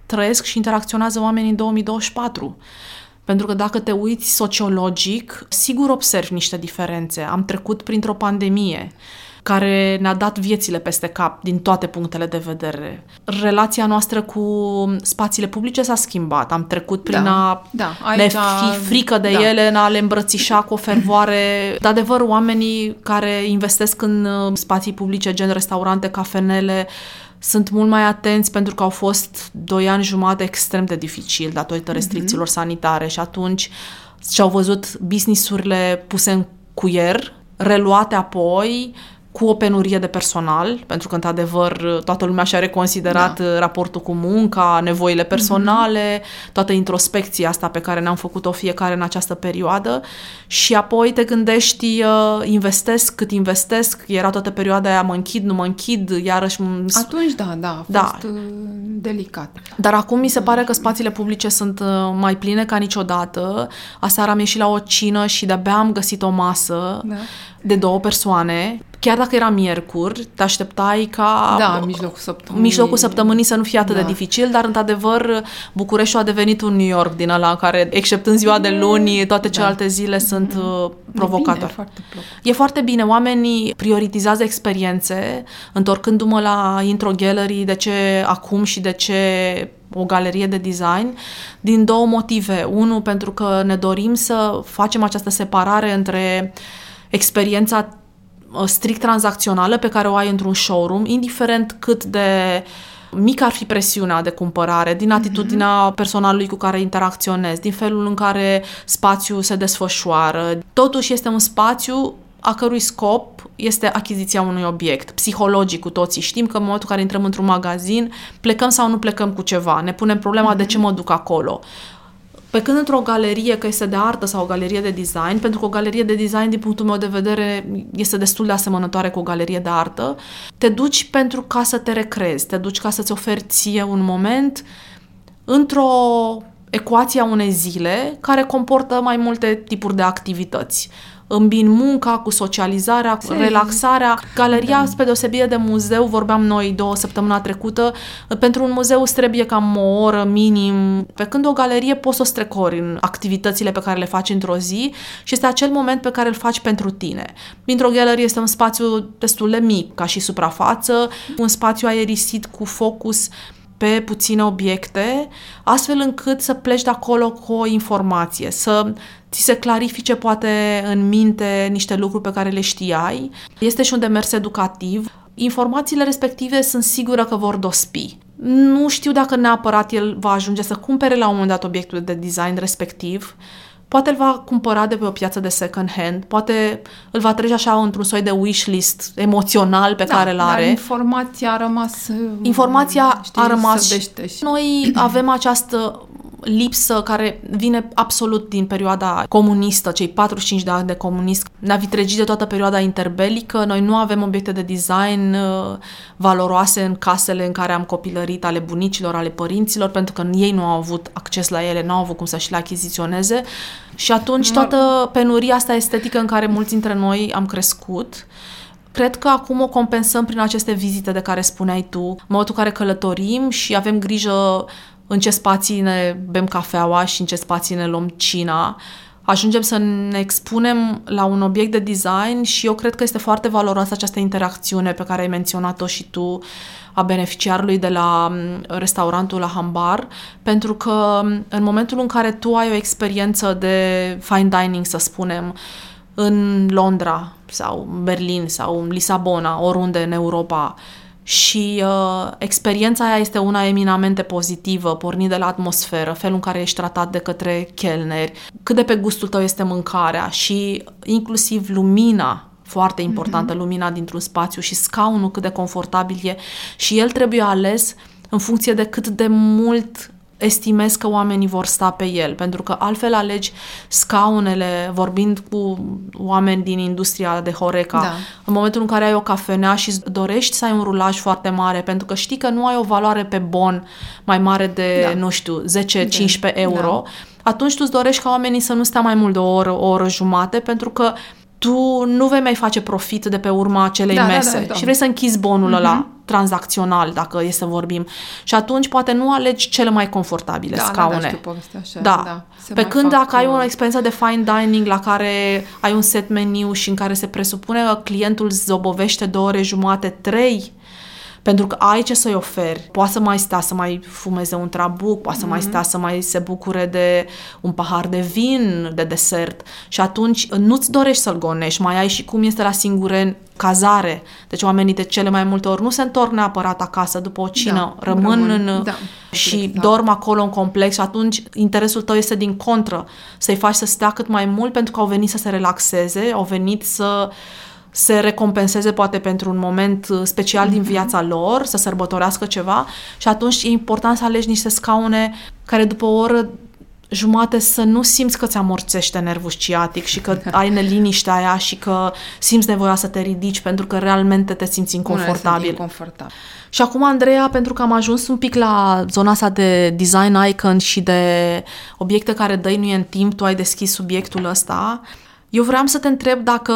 trăiesc și interacționează oamenii în două mii douăzeci și patru. Pentru că dacă te uiți sociologic, sigur observi niște diferențe. Am trecut printr-o pandemie care ne-a dat viețile peste cap din toate punctele de vedere. Relația noastră cu spațiile publice s-a schimbat. Am trecut prin da, a da, ne aici, fi frică de da. ele, în a le îmbrățișa cu o fervoare. De adevăr, oamenii care investesc în spații publice, gen restaurante, cafenele, sunt mult mai atenți pentru că au fost doi ani jumate extrem de dificil datorită restricțiilor mm-hmm. sanitare și atunci și-au văzut business-urile puse în cuier, reluate apoi, cu o penurie de personal, pentru că, într-adevăr, toată lumea și-a reconsiderat da. raportul cu munca, nevoile personale, mm-hmm. toată introspecția asta pe care ne-am făcut-o fiecare în această perioadă și apoi te gândești, investesc cât investesc, era toată perioada aia, mă închid, nu mă închid, iarăși... Atunci, da, da, a fost da. delicat. Dar acum mi se pare că spațiile publice sunt mai pline ca niciodată. Aseară am ieșit la o cină și de-abia am găsit o masă da. de două persoane. Chiar dacă era miercuri, te așteptai ca da, mijlocul săptămânii, mijlocul săptămânii să nu fie atât da. de dificil, dar într-adevăr Bucureștiul a devenit un New York din ăla care, exceptând ziua de luni, toate celelalte da. zile sunt uh, provocatoare. E, foarte e foarte bine, oamenii prioritizează experiențe, întorcându-mă la Intro Gallery, de ce acum și de ce o galerie de design, din două motive. Unul, pentru că ne dorim să facem această separare între experiența strict tranzacțională pe care o ai într-un showroom, indiferent cât de mică ar fi presiunea de cumpărare, din atitudinea personalului cu care interacționezi, din felul în care spațiul se desfășoară. Totuși este un spațiu a cărui scop este achiziția unui obiect. Psihologic, cu toții știm că în momentul în care intrăm într-un magazin, plecăm sau nu plecăm cu ceva. Ne punem problema de ce mă duc acolo. Pe când într-o galerie, că este de artă sau o galerie de design, pentru că o galerie de design, din punctul meu de vedere, este destul de asemănătoare cu o galerie de artă, te duci pentru ca să te recrezi, te duci ca să-ți oferi ție un moment într-o ecuație a unei zile care comportă mai multe tipuri de activități. Îmbin munca cu socializarea, cu relaxarea. Galeria, spre deosebire de muzeu, vorbeam noi două săptămâna trecută, pentru un muzeu îți trebuie cam o oră minim, pe când o galerie poți să o strecori în activitățile pe care le faci într-o zi și este acel moment pe care îl faci pentru tine. Intro Gallery este un spațiu destul de mic, ca și suprafață, un spațiu aerisit cu focus pe puține obiecte, astfel încât să pleci de acolo cu o informație, să ți se clarifice poate în minte niște lucruri pe care le știai. Este și un demers educativ. Informațiile respective sunt sigură că vor dospi. Nu știu dacă neapărat el va ajunge să cumpere la un moment dat obiectul de design respectiv. Poate îl va cumpăra de pe o piață de second hand, poate îl va trece așa într-un soi de wishlist emoțional pe da, care îl are. Dar informația a rămas... Informația știi, a rămas și noi avem această lipsă care vine absolut din perioada comunistă, cei patruzeci și cinci de ani de comunism. Ne-a vitregit de toată perioada interbelică, noi nu avem obiecte de design uh, valoroase în casele în care am copilărit, ale bunicilor, ale părinților, pentru că ei nu au avut acces la ele, nu au avut cum să și le achiziționeze și atunci toată penuria asta estetică în care mulți dintre noi am crescut, cred că acum o compensăm prin aceste vizite de care spuneai tu, în momentul în care călătorim și avem grijă în ce spații ne bem cafeaua și în ce spații ne luăm cina. Ajungem să ne expunem la un obiect de design și eu cred că este foarte valoroasă această interacțiune pe care ai menționat-o și tu a beneficiarului de la restaurantul la Hambar, pentru că în momentul în care tu ai o experiență de fine dining, să spunem, în Londra sau Berlin sau Lisabona, oriunde în Europa, și uh, experiența aia este una eminamente pozitivă, pornind de la atmosferă, felul în care ești tratat de către chelneri, cât de pe gustul tău este mâncarea și inclusiv lumina, foarte importantă, mm-hmm. lumina dintr-un spațiu și scaunul cât de confortabil e și el trebuie ales în funcție de cât de mult estimez că oamenii vor sta pe el, pentru că altfel alegi scaunele, vorbind cu oameni din industria de Horeca, da. În momentul în care ai o cafenea și dorești să ai un rulaj foarte mare, pentru că știi că nu ai o valoare pe bon mai mare de, da. nu știu, zece cincisprezece euro, da. Atunci tu îți dorești ca oamenii să nu stea mai mult de o oră, o oră jumate, pentru că tu nu vei mai face profit de pe urma acelei da, mese da, da, da. și vrei să închizi bonul mm-hmm. ăla tranzacțional, dacă e să vorbim. Și atunci poate nu alegi cele mai confortabile da, scaune. Da, da, știu povestea așa. Da. Da. Pe când dacă ai o experiență de fine dining la care ai un set meniu și în care se presupune că clientul zobovește două ore jumate, trei, pentru că ai ce să-i oferi. Poate să mai stea să mai fumeze un trabuc, poate să mm-hmm. mai stea să mai se bucure de un pahar de vin, de desert. Și atunci nu-ți dorești să-l gonești. Mai ai și cum este la Singureni, cazare. Deci oamenii de cele mai multe ori nu se întorc neapărat acasă după o cină, da, rămân, rămân în, da, și exact. dorm acolo în complex și atunci interesul tău este din contră. Să-i faci să stea cât mai mult pentru că au venit să se relaxeze, au venit să se recompenseze poate pentru un moment special mm-hmm. din viața lor, să sărbătorească ceva și atunci e important să alegi niște scaune care după o oră jumate să nu simți că ți amorțește nervul sciatic și că ai neliniștea aia și că simți nevoia să te ridici pentru că realmente te simți inconfortabil. inconfortabil. Și acum, Andreea, pentru că am ajuns un pic la zona asta de design icon și de obiecte care dăinuie în timp, tu ai deschis subiectul ăsta, eu vreau să te întreb dacă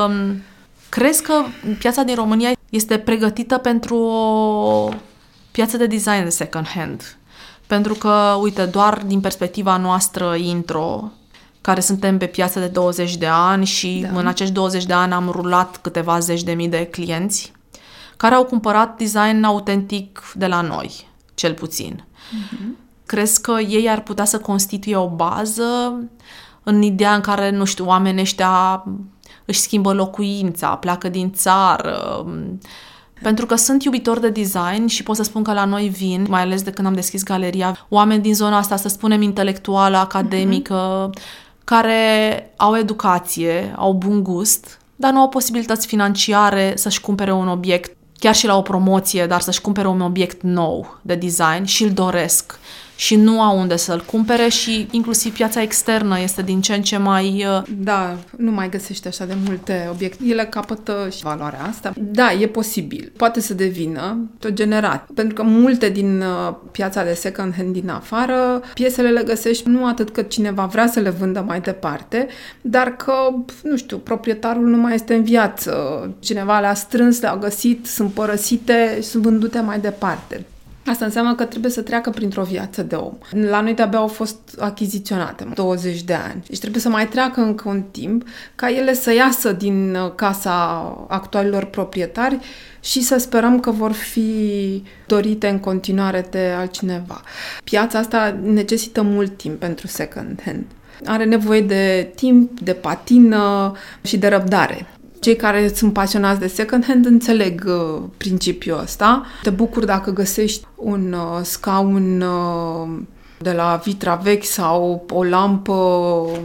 crezi că piața din România este pregătită pentru o piață de design de second hand? Pentru că, uite, doar din perspectiva noastră intro, care suntem pe piață de douăzeci de ani și da. în acești douăzeci de ani am rulat câteva zeci de mii de clienți care au cumpărat design autentic de la noi, cel puțin. Uh-huh. Crezi că ei ar putea să constituie o bază în ideea în care, nu știu, oamenii ăștia își schimbă locuința, pleacă din țară, pentru că sunt iubitori de design și pot să spun că la noi vin, mai ales de când am deschis galeria, oameni din zona asta, să spunem, intelectuală, academică, mm-hmm. care au educație, au bun gust, dar nu au posibilități financiare să-și cumpere un obiect, chiar și la o promoție, dar să-și cumpere un obiect nou de design și îl doresc. Și nu au unde să-l cumpere și inclusiv piața externă este din ce în ce mai... Da, nu mai găsești așa de multe obiecte. Ele capătă și valoarea asta. Da, e posibil. Poate să devină tot generat. Pentru că multe din piața de second hand din afară, piesele le găsești nu atât că cineva vrea să le vândă mai departe, dar că, nu știu, proprietarul nu mai este în viață. Cineva le-a strâns, le-a găsit, sunt părăsite și sunt vândute mai departe. Asta înseamnă că trebuie să treacă printr-o viață de om. La noi de-abia au fost achiziționate douăzeci de ani. Deci trebuie să mai treacă încă un timp ca ele să iasă din casa actualilor proprietari și să sperăm că vor fi dorite în continuare de altcineva. Piața asta necesită mult timp pentru second hand. Are nevoie de timp, de patină și de răbdare. Cei care sunt pasionați de second hand înțeleg uh, principiul ăsta. Te bucuri dacă găsești un uh, scaun uh, de la vitra vechi sau o lampă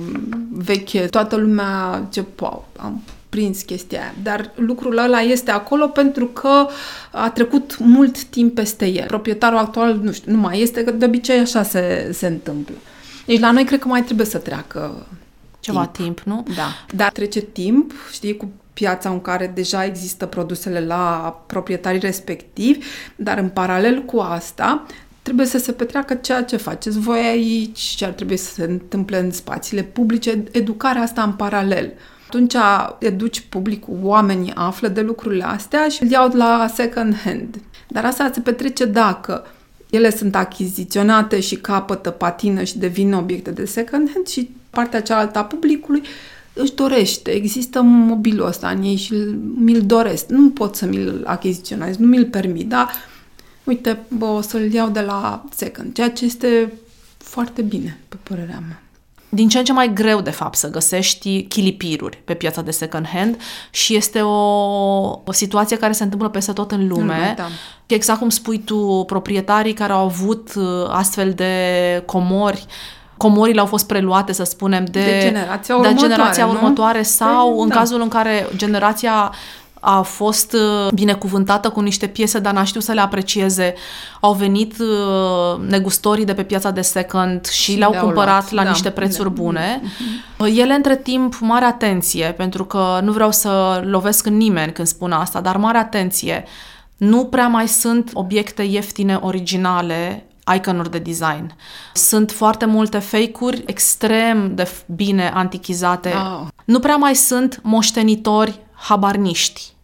veche. Toată lumea zice, wow, am prins chestia aia. Dar lucrul ăla este acolo pentru că a trecut mult timp peste el. Proprietarul actual, nu știu, nu mai este, că de obicei așa se, se întâmplă. Deci la noi cred că mai trebuie să treacă ceva timp, timp nu? Da. Dar trece timp, știi, cu piața în care deja există produsele la proprietarii respectivi, dar în paralel cu asta trebuie să se petreacă ceea ce faceți voi aici, ce ar trebui să se întâmple în spațiile publice, educarea asta în paralel. Atunci educi publicul, oamenii află de lucrurile astea și îl iau la second hand. Dar asta se petrece dacă ele sunt achiziționate și capătă patină și devin obiecte de second hand și partea cealaltă a publicului își dorește. Există mobilul ăsta în ei și mi-l doresc. Nu pot să mi-l achiziționez, nu mi-l permit, dar uite, bă, o să-l iau de la second, ceea ce este foarte bine, pe părerea mea. Din ce în ce mai greu, de fapt, să găsești chilipiruri pe piața de second hand și este o, o situație care se întâmplă peste tot în lume. lume da. Exact cum spui tu, proprietarii care au avut astfel de comori, comorile au fost preluate, să spunem, de, de generația de următoare, generația nu? următoare sau de, în da. cazul în care generația a fost binecuvântată cu niște piese, dar n-a știut să le aprecieze. Au venit negustorii de pe piața de second și, și le-au cumpărat luat. la da. niște prețuri bune. Uh-huh. Ele, între timp, mare atenție, pentru că nu vreau să lovesc în nimeni când spun asta, dar mare atenție. Nu prea mai sunt obiecte ieftine, originale, iconuri de design. Sunt foarte multe fake-uri extrem de bine antichizate. Oh. Nu prea mai sunt moștenitori habarniști.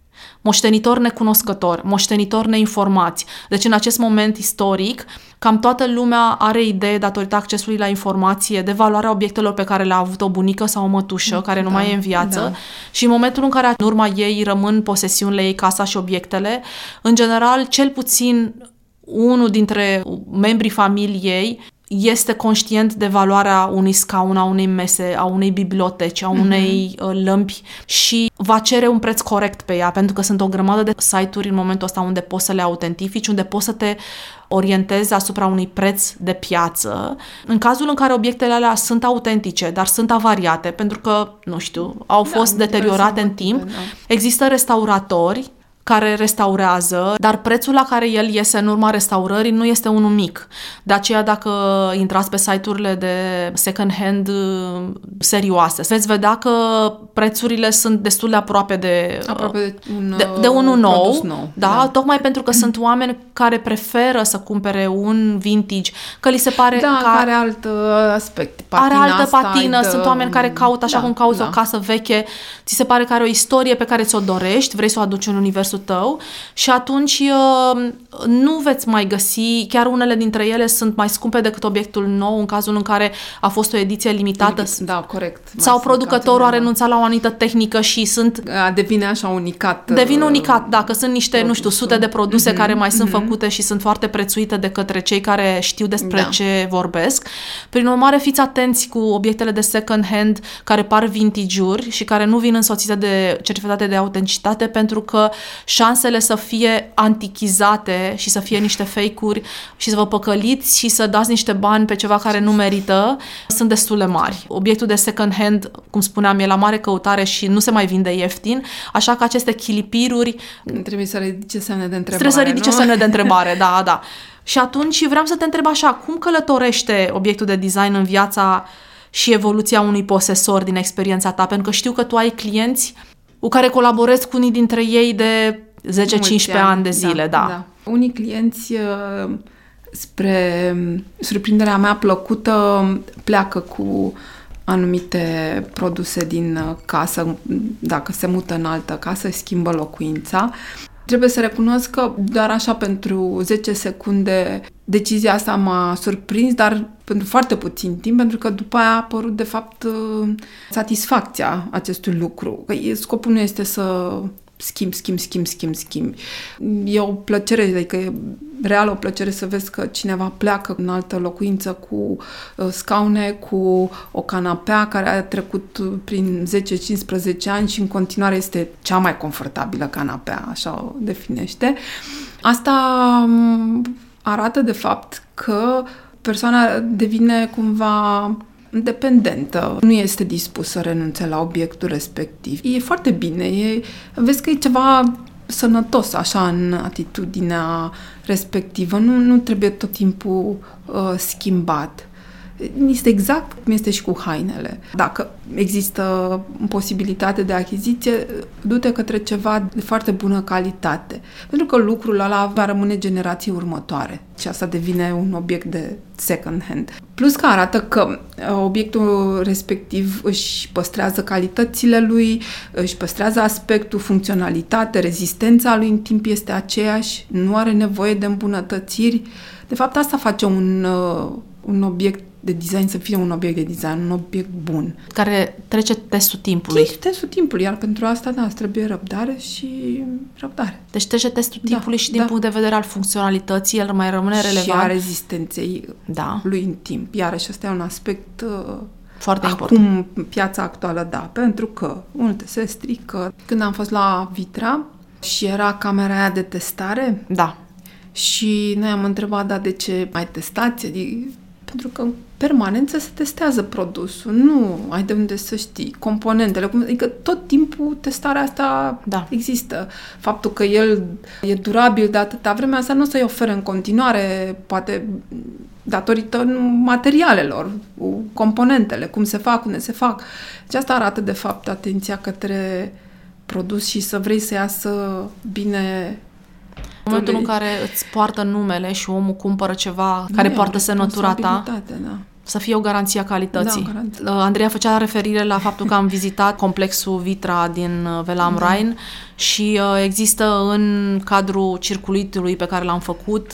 moștenitori necunoscători, moștenitori neinformați. Deci în acest moment istoric, cam toată lumea are idee, datorită accesului la informație, de valoarea obiectelor pe care le-a avut o bunică sau o mătușă, care nu da, mai e în viață. Da. Și în momentul în care în urma ei rămân posesiunile ei, casa și obiectele, în general, cel puțin unul dintre membrii familiei este conștient de valoarea unui scaun, a unei mese, a unei biblioteci, a unei mm-hmm. lămpi și va cere un preț corect pe ea, pentru că sunt o grămadă de site-uri în momentul ăsta unde poți să le autentifici, unde poți să te orientezi asupra unui preț de piață. În cazul în care obiectele alea sunt autentice, dar sunt avariate, pentru că, nu știu, au fost da, deteriorate în timp, da. Există restauratori care restaurează, dar prețul la care el iese în urma restaurării nu este unul mic. De aceea, dacă intrați pe site-urile de second-hand serioase, veți vedea că prețurile sunt destul de aproape de, aproape de, un, de, de unul nou, nou. Da? Da? Tocmai pentru că sunt oameni care preferă să cumpere un vintage, că li se pare da, că are alt aspect. Patina are altă patină, de... sunt oameni care caută așa da, cum cauți da. o casă veche, ți se pare că are o istorie pe care ți-o dorești, vrei să o aduci în universul tău și atunci nu veți mai găsi, chiar unele dintre ele sunt mai scumpe decât obiectul nou în cazul în care a fost o ediție limitată. Da, corect. Sau producătorul a renunțat la o anumită tehnică și sunt... Devine așa unicat. Devine unicat, dacă sunt niște, produsul. nu știu, sute de produse mm-hmm, care mai mm-hmm. sunt făcute și sunt foarte prețuite de către cei care știu despre da. ce vorbesc. Prin urmare, fiți atenți cu obiectele de second hand care par vintage-uri și care nu vin însoțite de certificate de autenticitate, pentru că șansele să fie antichizate și să fie niște fake-uri și să vă păcăliți și să dați niște bani pe ceva care nu merită sunt destul de mari. Obiectul de second hand, cum spuneam, e la mare căutare și nu se mai vinde ieftin, așa că aceste chilipiruri trebuie să ridice semne de întrebare. Trebuie să ridice nu? semne de întrebare, da, da. Și atunci vreau să te întreb așa, cum călătorește obiectul de design în viața și evoluția unui posesor din experiența ta? Pentru că știu că tu ai clienți cu care colaborezi cu unii dintre ei de zece cincisprezece ani de zile, da. da. da. Unii clienți, spre surprinderea mea plăcută, pleacă cu anumite produse din casă, dacă se mută în altă casă, schimbă locuința. Trebuie să recunosc că doar așa pentru zece secunde decizia asta m-a surprins, dar pentru foarte puțin timp, pentru că după aia a apărut de fapt satisfacția acestui lucru. Că scopul nu este să schimb, schimb, schimb, schimb, schimb. E o plăcere, adică e real o plăcere să vezi că cineva pleacă în altă locuință cu scaune, cu o canapea care a trecut prin zece cincisprezece ani și în continuare este cea mai confortabilă canapea, așa o definește. Asta arată de fapt că persoana devine cumva independentă, nu este dispus să renunțe la obiectul respectiv. E foarte bine, e, vezi că e ceva sănătos așa în atitudinea respectivă, nu, nu trebuie tot timpul uh, schimbat. Este exact cum este și cu hainele. Dacă există posibilitate de achiziție, du-te către ceva de foarte bună calitate. Pentru că lucrul ăla va rămâne generații următoare și asta devine un obiect de second hand. Plus că arată că obiectul respectiv își păstrează calitățile lui, își păstrează aspectul, funcționalitate, rezistența lui în timp este aceeași, nu are nevoie de îmbunătățiri. De fapt, asta face un, un obiect de design să fie un obiect de design, un obiect bun. Care trece testul timpului. Trece testul timpului, iar pentru asta, da, îți trebuie răbdare și răbdare. Deci trece testul da, timpului și din da. punct de vedere al funcționalității, el mai rămâne relevant. Și a rezistenței da. lui în timp. Iarăși, ăsta e un aspect uh, foarte acum, important. Piața actuală, da, pentru că multe se strică. Când am fost la Vitra și era camera aia de testare, da. și noi am întrebat, da, de ce mai testați? Adică, pentru că în permanență se testează produsul. Nu ai de unde să știi. Componentele. Adică tot timpul testarea asta da. există. Faptul că el e durabil de atâta vreme, asta nu o să-i ofere în continuare, poate datorită materialelor, componentele, cum se fac, unde se fac. Deci asta arată, de fapt, atenția către produs și să vrei să iasă bine. În momentul în care îți poartă numele și omul cumpără ceva care poartă semnătura ta, da. Să fie o garanție a calității. Da, garanție. Andreea făcea referire la faptul că am vizitat complexul Vitra din Velam da. Rhein și există în cadrul circuitului pe care l-am făcut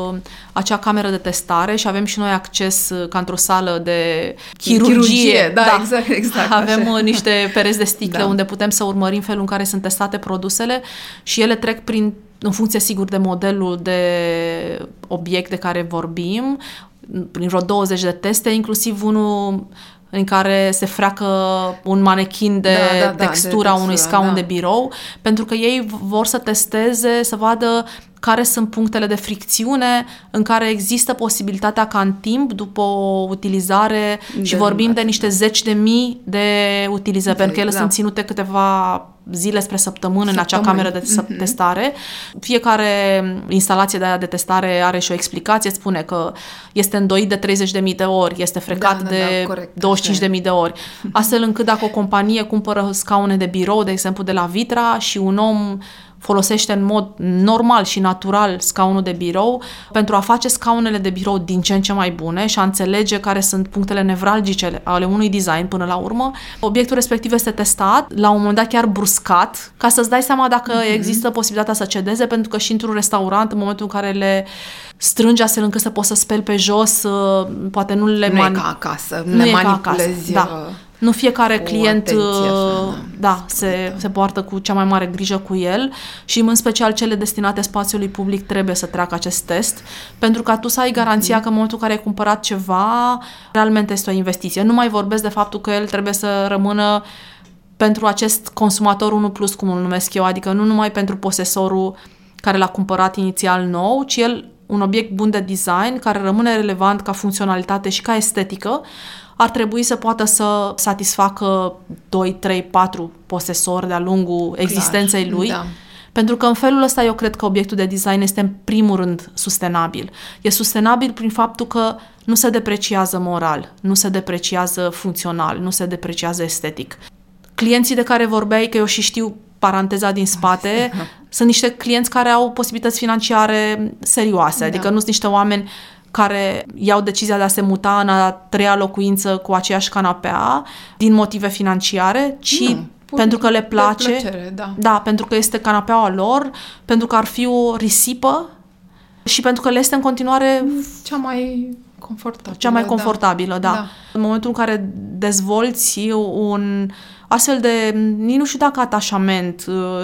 acea cameră de testare și avem și noi acces ca într-o sală de chirurgie. chirurgie da, da, exact, exact. Avem așa. Niște pereți de sticle da. Unde putem să urmărim felul în care sunt testate produsele și ele trec prin, în funcție sigur de modelul de obiect de care vorbim, prin vreo douăzeci de teste, inclusiv unul în care se freacă un manechin de da, da, textura da, de unui textura, scaun da. De birou, pentru că ei vor să testeze, să vadă care sunt punctele de fricțiune în care există posibilitatea ca în timp, după o utilizare, de și vorbim de niște zeci de mii de utilizări, de, pentru că ele da. Sunt ținute câteva zile spre săptămână în acea cameră de mm-hmm. testare. Fiecare instalație de aia de testare are și o explicație, spune că este îndoit de treizeci de mii de ori, este frecat da, da, de da, corect, douăzeci și cinci de mii de ori. Astfel încât dacă o companie cumpără scaune de birou, de exemplu de la Vitra, și un om folosește în mod normal și natural scaunul de birou pentru a face scaunele de birou din ce în ce mai bune și a înțelege care sunt punctele nevralgice ale unui design până la urmă. Obiectul respectiv este testat, la un moment dat chiar bruscat, ca să-ți dai seama dacă mm-hmm. există posibilitatea să cedeze, pentru că și într-un restaurant, în momentul în care le strângi astfel încât să poți să speli pe jos, poate nu le... Nu man... e ca acasă, nu, nu le e manipulezi... Ca acasă. Da. Nu fiecare client atenție, da, se, se poartă cu cea mai mare grijă cu el și în special cele destinate spațiului public trebuie să treacă acest test, pentru ca tu să ai garanția că în momentul în care ai cumpărat ceva, realmente este o investiție. Nu mai vorbesc de faptul că el trebuie să rămână pentru acest consumator unu plus, cum îl numesc eu, adică nu numai pentru posesorul care l-a cumpărat inițial nou, ci el un obiect bun de design care rămâne relevant ca funcționalitate și ca estetică, ar trebui să poată să satisfacă doi, trei, patru posesori de-a lungul Clar, existenței lui. Da. Pentru că în felul ăsta eu cred că obiectul de design este în primul rând sustenabil. E sustenabil prin faptul că nu se depreciază moral, nu se depreciază funcțional, nu se depreciază estetic. Clienții de care vorbeai, că eu și știu paranteza din spate, sunt niște clienți care au posibilități financiare serioase, da. Adică nu sunt niște oameni care iau decizia de a se muta în a treia locuință cu aceeași canapea din motive financiare, ci nu, pentru că le place, plăcere, da. Da, pentru că este canapeaua lor, pentru că ar fi o risipă și pentru că le este în continuare cea mai confortabilă. Cea mai confortabilă, da. da. În momentul în care dezvolți un astfel de, nici nu știu dacă atașament.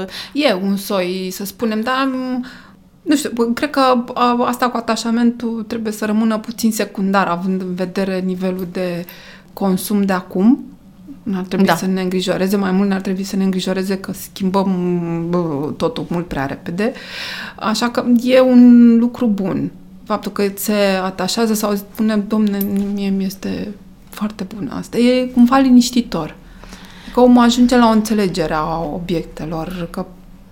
E un soi, să spunem, dar nu știu, cred că asta cu atașamentul trebuie să rămână puțin secundar, având în vedere nivelul de consum de acum. Nu ar trebui da. Să ne îngrijoreze, mai mult ne-ar trebui să ne îngrijoreze că schimbăm bă, totul mult prea repede. Așa că e un lucru bun. Faptul că se atașează sau spune, domne, mie mi este foarte bună asta. E cumva liniștitor. Că omul ajunge la o înțelegere a obiectelor, că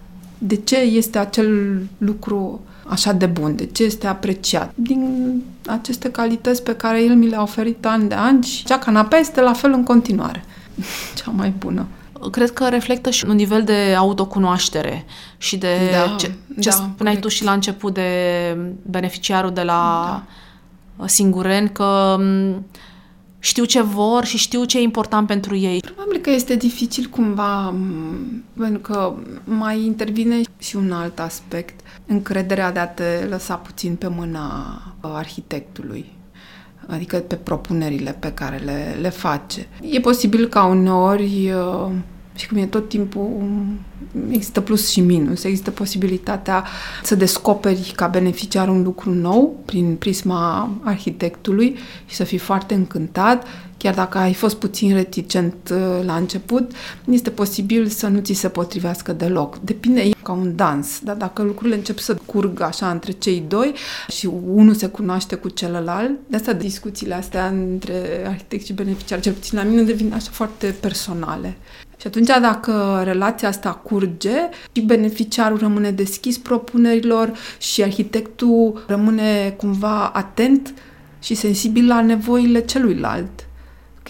de ce este acel lucru așa de bun, de ce este apreciat. Din aceste calități pe care el mi le-a oferit ani de ani și cea canapea este la fel în continuare. Cea mai bună. Cred că reflectă și un nivel de autocunoaștere și de da, ce, ce da, spuneai corect. tu și la început de beneficiarul de la da. Singureni, că știu ce vor și știu ce e important pentru ei. Probabil că este dificil cumva, pentru că mai intervine și un alt aspect, încrederea de a te lăsa puțin pe mâna arhitectului, adică pe propunerile pe care le, le face. E posibil ca uneori, și cum e tot timpul, există plus și minus, există posibilitatea să descoperi ca beneficiar un lucru nou prin prisma arhitectului și să fii foarte încântat, chiar dacă ai fost puțin reticent la început, este posibil să nu ți se potrivească deloc. Depinde, e ca un dans, da? Dacă lucrurile încep să curgă așa între cei doi și unul se cunoaște cu celălalt, de asta discuțiile astea între arhitect și beneficiar, cel puțin la mine, devin așa foarte personale. Și atunci, dacă relația asta curge și beneficiarul rămâne deschis propunerilor și arhitectul rămâne cumva atent și sensibil la nevoile celuilalt, că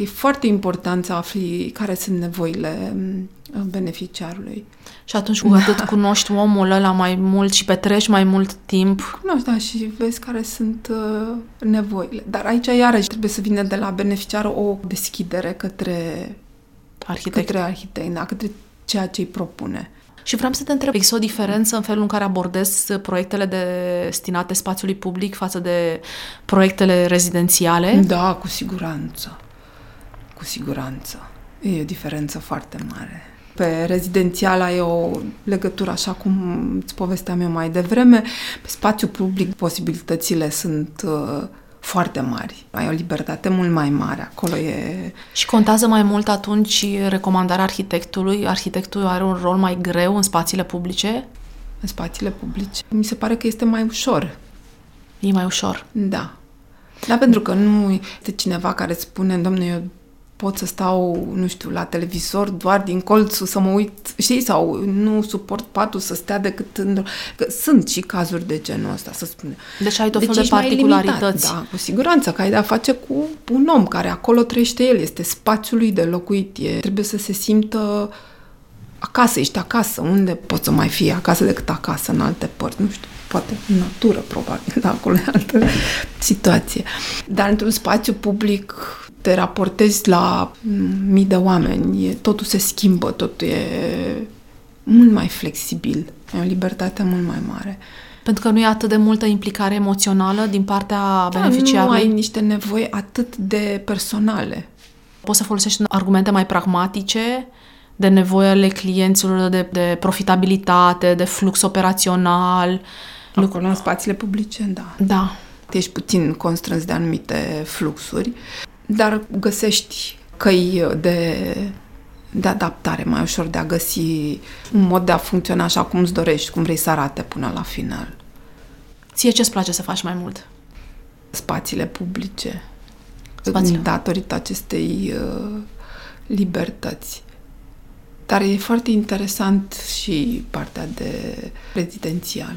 că e foarte important să afli care sunt nevoile beneficiarului. Și atunci cu atât cunoști omul ăla mai mult și petreci mai mult timp. Cunoști, da, și vezi care sunt uh, nevoile. Dar aici, iarăși, trebuie să vină de la beneficiar o deschidere către arhitect, către, arhitect, da, către ceea ce îi propune. Și vreau să te întreb, există o diferență în felul în care abordezi proiectele destinate spațiului public față de proiectele rezidențiale? Da, cu siguranță. Cu siguranță. E o diferență foarte mare. Pe rezidențial ai o legătură, așa cum îți povesteam eu mai devreme. Pe spațiu public posibilitățile sunt uh, foarte mari. Ai o libertate mult mai mare. Acolo e... Și contează mai mult atunci recomandarea arhitectului? Arhitectul are un rol mai greu în spațiile publice? În spațiile publice. Mi se pare că este mai ușor. E mai ușor? Da. Da, pentru că nu este cineva care spune, dom'le, eu pot să stau, nu știu, la televizor doar din colțul să mă uit, știi, sau nu suport patul să stea decât în... Că sunt și cazuri de genul ăsta, să spune. Deci ai tot deci fel de particularități. Da, cu siguranță, că ai de-a face cu un om care acolo trăiește el, este spațiul lui de locuit, e, trebuie să se simtă acasă, ești acasă, unde poți să mai fii acasă decât acasă, în alte părți, nu știu, poate în natură, probabil, dar acolo e altă situație. Dar într-un spațiu public te raportezi la mii de oameni, e, totul se schimbă, totul e mult mai flexibil, ai o libertate mult mai mare. Pentru că nu e atât de multă implicare emoțională din partea da, beneficiarului? Nu ai niște nevoi atât de personale. Poți să folosești argumente mai pragmatice de nevoile clienților, de, de profitabilitate, de flux operațional. Acolo, în spațiile publice, da. Da. Ești puțin constrâns de anumite fluxuri, dar găsești căi de, de adaptare, mai ușor de a găsi un mod de a funcționa așa cum îți dorești, cum vrei să arate până la final. Ție ce-ți place să faci mai mult? Spațiile publice. Spațiile. Datorită acestei uh, libertăți. Dar e foarte interesant și partea de rezidențial.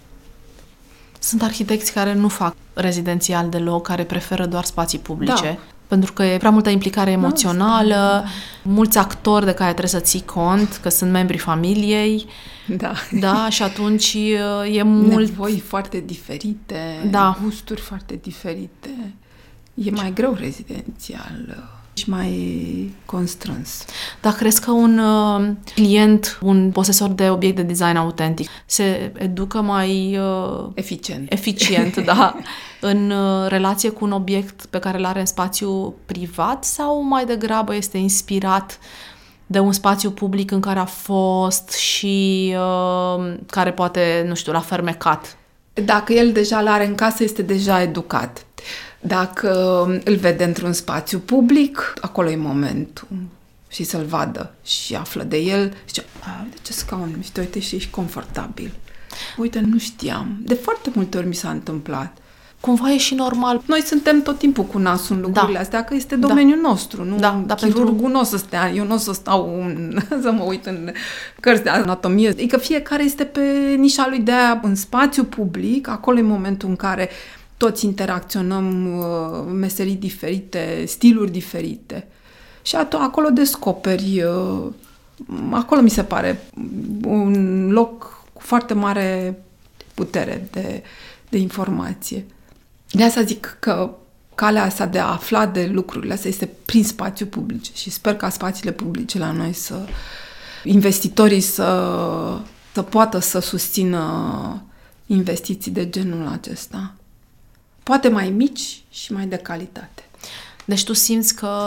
Sunt arhitecți care nu fac rezidențial deloc, care preferă doar spații publice. Da. Pentru că e prea multă implicare emoțională, da, da. mulți actori de care trebuie să ții cont, că sunt membrii familiei. Da. Da, și atunci e mult... Nevoi foarte diferite, da. gusturi foarte diferite. E mai greu rezidențial și mai constrâns. Dar crezi că un uh, client, un posesor de obiect de design autentic, se educă mai uh, eficient, eficient da, în uh, relație cu un obiect pe care îl are în spațiu privat sau mai degrabă este inspirat de un spațiu public în care a fost și uh, care poate, nu știu, l-a fermecat? Dacă el deja l-are în casă, este deja educat. Dacă îl vede într-un spațiu public, acolo e momentul și să-l vadă și află de el și zice, de ce scaun mișto, uite și ești confortabil. Uite, nu știam. De foarte multe ori mi s-a întâmplat. Cumva e și normal. Noi suntem tot timpul cu nasul în lucrurile da. astea, că este domeniul da. nostru, nu? Da, da, chirurgul pentru... nu o să stea, eu nu o să stau în, să mă uit în cărți de anatomie. Adică fiecare este pe nișa lui, de aia în spațiu public, acolo e momentul în care toți interacționăm uh, meserii diferite, stiluri diferite. Și at- acolo descoperi, uh, acolo mi se pare un loc cu foarte mare putere de, de informație. De asta zic că calea asta de a afla de lucrurile astea este prin spațiu public și sper ca spațiile publice la noi să, investitorii să, să poată să susțină investiții de genul acesta. Poate mai mici și mai de calitate. Deci tu simți că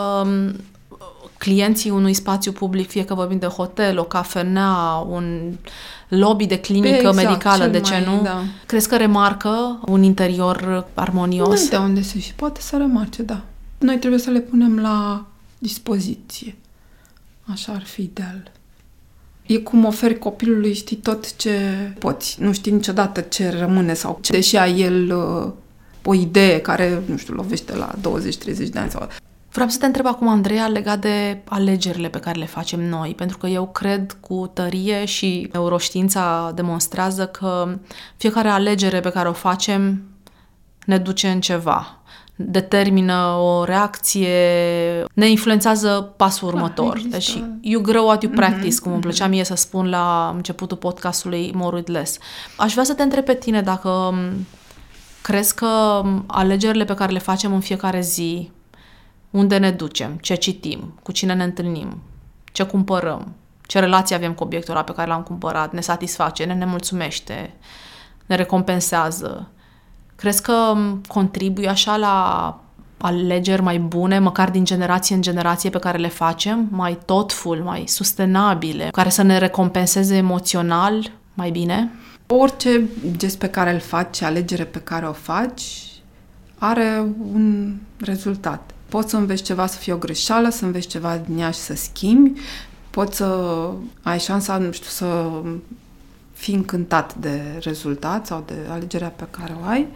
clienții unui spațiu public, fie că vorbim de hotel, o cafenea, un lobby de clinică exact, medicală, de ce mai, nu? Da. Crezi că remarcă un interior armonios? Nu de unde se și poate să remarce, da. Noi trebuie să le punem la dispoziție. Așa ar fi ideal. E cum oferi copilului, știi, tot ce poți. Nu știi niciodată ce rămâne sau ce deși ai el uh, o idee care, nu știu, lovește la douăzeci treizeci de ani sau... Vreau să te întreb acum, Andreea, legat de alegerile pe care le facem noi, pentru că eu cred cu tărie și neuroștiința demonstrează că fiecare alegere pe care o facem ne duce în ceva. determină o reacție, ne influențează pasul următor. Există. Deci, you grow what you practice, Mm-hmm, cum îmi plăcea mie să spun la începutul podcastului More with Less. Aș vrea să te întreb pe tine dacă crezi că alegerile pe care le facem în fiecare zi, unde ne ducem, ce citim, cu cine ne întâlnim, ce cumpărăm, ce relație avem cu obiectul ăla pe care l-am cumpărat, ne satisface, ne nemulțumește, ne recompensează. Crezi că contribuie așa la alegeri mai bune, măcar din generație în generație pe care le facem, mai thoughtful, mai sustenabile, care să ne recompenseze emoțional mai bine? Orice gest pe care îl faci, alegere pe care o faci, are un rezultat. Poți să înveți ceva să fie o greșeală, să înveți ceva din ea și să schimbi, poți să ai șansa, nu știu, să fii încântat de rezultat sau de alegerea pe care o ai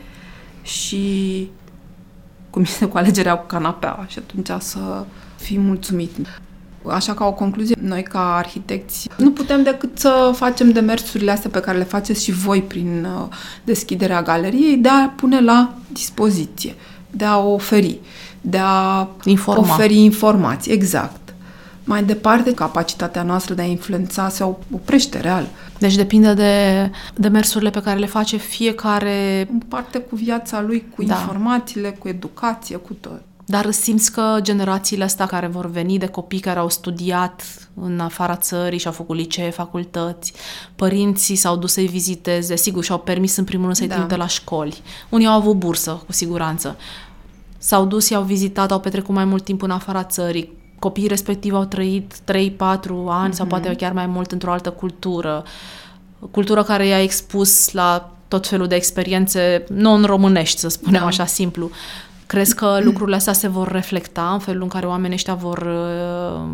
și cum este cu alegerea cu canapeaua și atunci să fii mulțumit. Așa, ca o concluzie, noi ca arhitecți nu putem decât să facem demersurile astea pe care le faceți și voi prin deschiderea galeriei, de a pune la dispoziție, de a oferi, de a Informa. oferi informații. Exact. Mai departe, capacitatea noastră de a influența se oprește real. Deci depinde de demersurile pe care le face fiecare. În parte cu viața lui, cu Da. informațiile, cu educație, cu tot. Dar simți că generațiile astea care vor veni de copii care au studiat în afara țării și au făcut licee, facultăți, părinții s-au dus să-i viziteze, sigur, și-au permis în primul rând să-i Da. trimită la școli. Unii au avut bursă, cu siguranță. S-au dus, i-au vizitat, au petrecut mai mult timp în afara țării. Copiii respectiv au trăit trei patru ani mm-hmm. sau poate chiar mai mult într-o altă cultură. Cultură care i-a expus la tot felul de experiențe non-românești, să spunem Da. așa simplu. Crezi că lucrurile astea se vor reflecta în felul în care oamenii ăștia vor uh,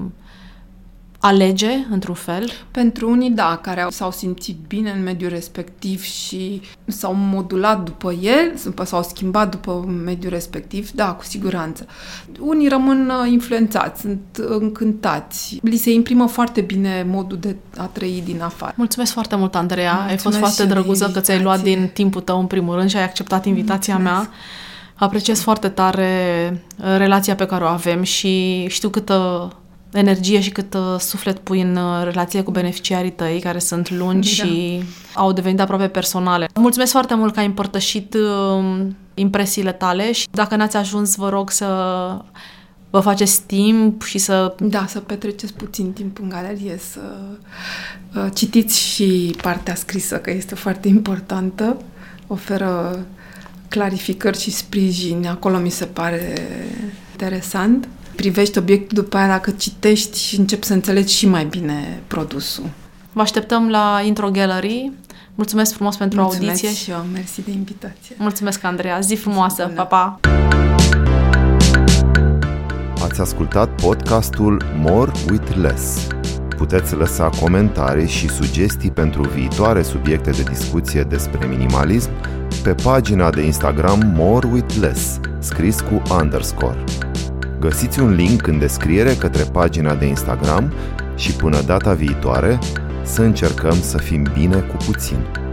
alege, într-un fel? Pentru unii, da, care au, s-au simțit bine în mediul respectiv și s-au modulat după el, s-au schimbat după mediul respectiv, da, cu siguranță. Unii rămân influențați, sunt încântați. Li se imprimă foarte bine modul de a trăi din afară. Mulțumesc foarte mult, Andreea. Mulțumesc Ai fost foarte și drăguță că ți-ai luat invitație. din timpul tău în primul rând și ai acceptat invitația Mulțumesc. mea. Apreciez foarte tare relația pe care o avem și știu câtă energie și cât suflet pui în relație cu beneficiarii tăi, care sunt lungi Da. și au devenit aproape personale. Mulțumesc foarte mult că ai împărtășit uh, impresiile tale și dacă n-ați ajuns, vă rog să vă faceți timp și să... Da, să petreceți puțin timp în galerie, să uh, citiți și partea scrisă, că este foarte importantă. Oferă clarificări și sprijin. Acolo mi se pare interesant. Privești obiectul după aia, dacă citești și începi să înțelegi și mai bine produsul. Vă așteptăm la Intro Gallery. Mulțumesc frumos pentru Mulțumesc audiție. și eu, mersi de invitație. Mulțumesc, Andreea. Zi frumoasă. Bună. Pa, pa! Ați ascultat podcastul More with Less. Puteți lăsa comentarii și sugestii pentru viitoare subiecte de discuție despre minimalism pe pagina de Instagram More with Less, scris cu underscore. Găsiți un link în descriere către pagina de Instagram și până data viitoare să încercăm să fim bine cu puțin.